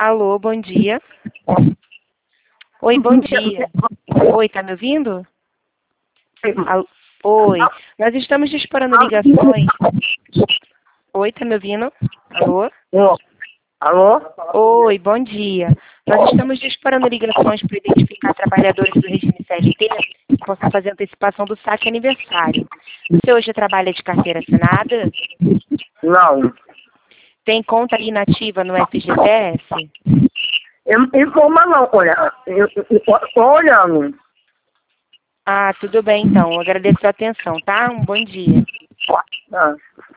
Alô, bom dia. Oi, bom dia. Oi, tá me ouvindo? Oi, nós estamos disparando ligações. Oi, tá me ouvindo? Alô? Alô? Oi, bom dia. Nós estamos disparando ligações para identificar trabalhadores do regime CLT que possam fazer antecipação do saque aniversário. Você hoje trabalha de carteira assinada? Não. Tem conta inativa no FGTS? Eu não tenho forma não, olha. Eu tô olhando. Ah, tudo bem então. Eu agradeço a atenção, tá? Um bom dia. Ah.